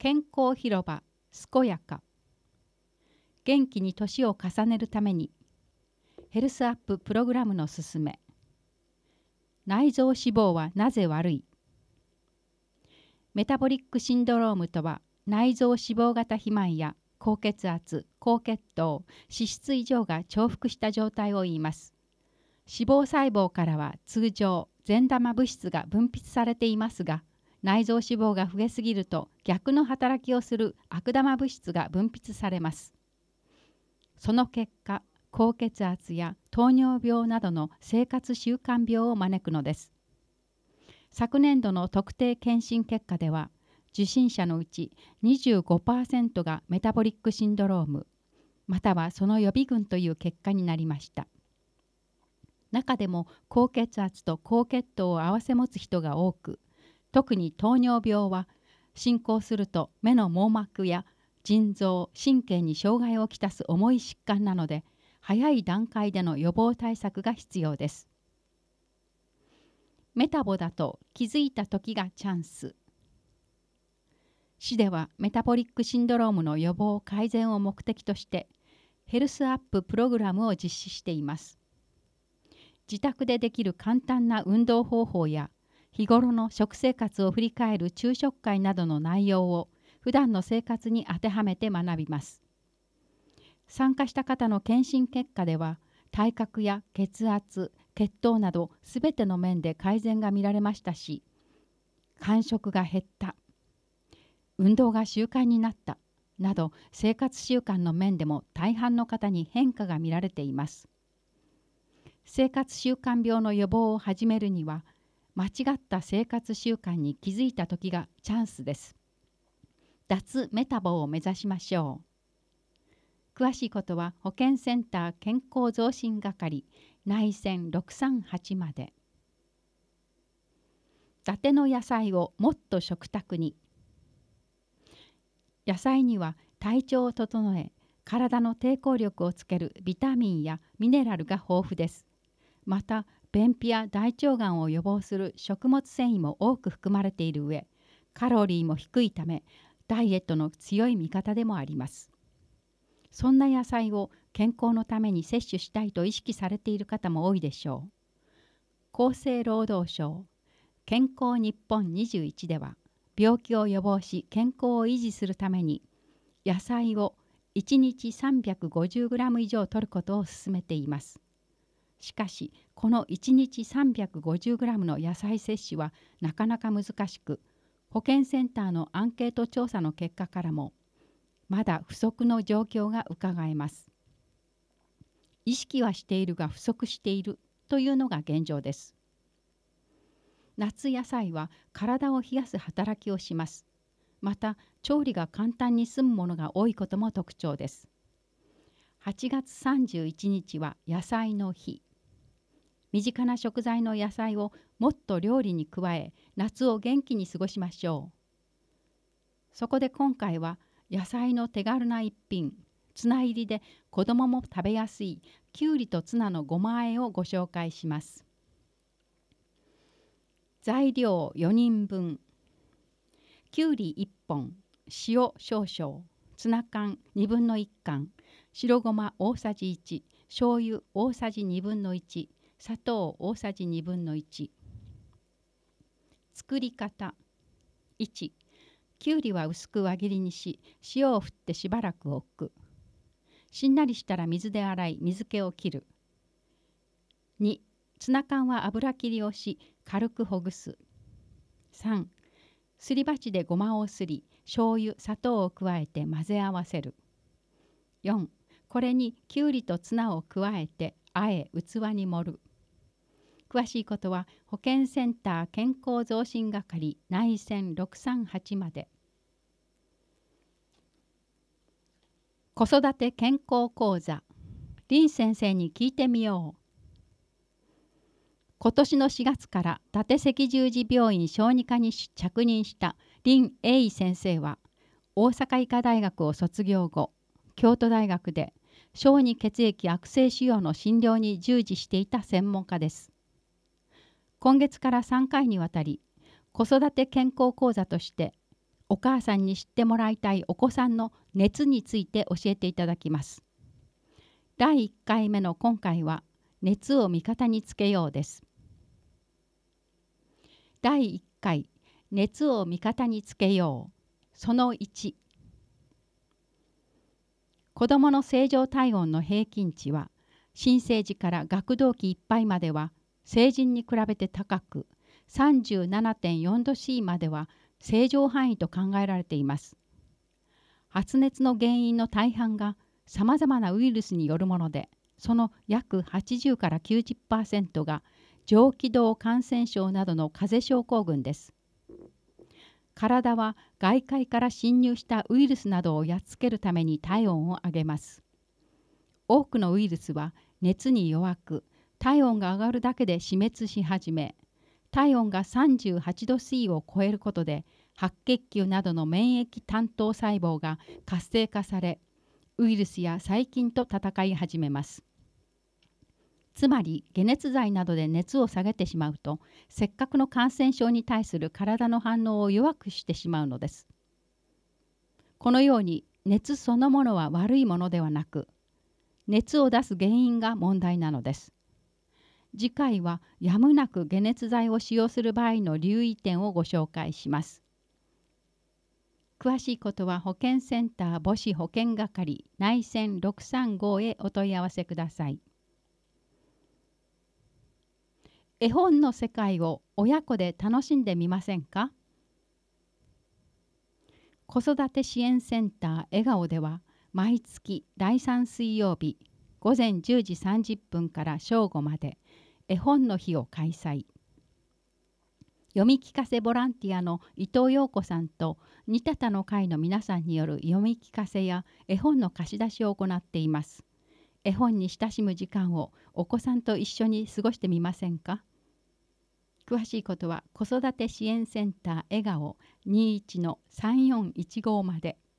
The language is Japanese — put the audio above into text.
健康広場健やか。元気に年を重ねるためにヘルスアッププログラムのすすめ。内臓脂肪はなぜ悪い。メタボリックシンドロームとは、内臓脂肪型肥満や高血圧、高血糖、脂質異常が重複した状態を言います。脂肪細胞からは通常善玉物質が分泌されていますが、内臓脂肪が増えすぎると逆の働きをする悪玉物質が分泌されます。その結果、高血圧や糖尿病などの生活習慣病を招くのです。昨年度の特定健診結果では、受診者のうち 25% がメタボリックシンドローム、またはその予備群という結果になりました。中でも高血圧と高血糖を併せ持つ人が多く、特に糖尿病は進行すると目の網膜や腎臓、神経に障害をきたす重い疾患なので、早い段階での予防対策が必要です。メタボだと気づいた時がチャンス。市ではメタボリックシンドロームの予防改善を目的としてヘルスアッププログラムを実施しています。自宅でできる簡単な運動方法や日頃の食生活を振り返る昼食会などの内容を普段の生活に当てはめて学びます。参加した方の検診結果では、体格や血圧、血糖などすべての面で改善が見られましたし、間食が減った、運動が習慣になったなど生活習慣の面でも大半の方に変化が見られています。生活習慣病の予防を始めるには、間違った生活習慣に気づいた時がチャンスです。脱メタボを目指しましょう。詳しいことは保健センター健康増進係内線638まで。伊達の野菜をもっと食卓に。野菜には体調を整え、体の抵抗力をつけるビタミンやミネラルが豊富です。また、便秘や大腸がんを予防する食物繊維も多く含まれている上、カロリーも低いため、ダイエットの強い味方でもあります。そんな野菜を健康のために摂取したいと意識されている方も多いでしょう。厚生労働省健康日本21では、病気を予防し健康を維持するために、野菜を1日 350g 以上摂ることを勧めています。しかし、この1日 350g の野菜摂取はなかなか難しく、保健センターのアンケート調査の結果からも、まだ不足の状況がうかがえます。意識はしているが不足しているというのが現状です。夏野菜は体を冷やす働きをします。また、調理が簡単に済むものが多いことも特徴です。8月31日は野菜の日。身近な食材の野菜をもっと料理に加え、夏を元気に過ごしましょう。そこで今回は野菜の手軽な一品、ツナ入りで子どもも食べやすいきゅうりとツナのごま和えをご紹介します。材料4人分。きゅうり1本、塩少々、ツナ缶1/2缶、白ごま大さじ1、醤油大さじ1/2、砂糖大さじ1/2。作り方。1、きゅうりは薄く輪切りにし、塩を振ってしばらく置く。しんなりしたら水で洗い、水気を切る。2、ツナ缶は油切りをし、軽くほぐす。3、すり鉢でごまをすり、醤油、砂糖を加えて混ぜ合わせる。4、これにきゅうりとツナを加えて、あえ器に盛る。詳しいことは保健センター健康増進係内線638まで。子育て健康講座、林先生に聞いてみよう。今年の4月から伊達赤十字病院小児科に着任した林英先生は、大阪医科大学を卒業後、京都大学で小児血液悪性腫瘍の診療に従事していた専門家です。今月から3回にわたり、子育て健康講座としてお母さんに知ってもらいたいお子さんの熱について教えていただきます。第1回目の今回は熱を味方につけようです。第1回熱を味方につけよう。その1、子どもの正常体温の平均値は新生児から学童期いっぱいまでは成人に比べて高く、37.4 度 C までは正常範囲と考えられています。発熱の原因の大半がさまざまなウイルスによるもので、その約80から 90% が上気道感染症などの風邪症候群です。体は外界から侵入したウイルスなどをやっつけるために体温を上げます。多くのウイルスは熱に弱く、体温が上がるだけで死滅し始め、体温が38度 C を超えることで白血球などの免疫担当細胞が活性化され、ウイルスや細菌と戦い始めます。つまり解熱剤などで熱を下げてしまうと、せっかくの感染症に対する体の反応を弱くしてしまうのです。このように熱そのものは悪いものではなく、熱を出す原因が問題なのです。次回はやむなく解熱剤を使用する場合の留意点をご紹介します。詳しいことは保健センター母子保健係内線635へお問い合わせください。絵本の世界を親子で楽しんでみませんか？子育て支援センター笑顔では毎月第3水曜日午前10時30分から正午まで絵本の日を開催。読み聞かせボランティアの伊藤陽子さんとニタタの会の皆さんによる読み聞かせや絵本の貸し出しを行っています。絵本に親しむ時間をお子さんと一緒に過ごしてみませんか？詳しいことは子育て支援センター笑顔21-3415まで。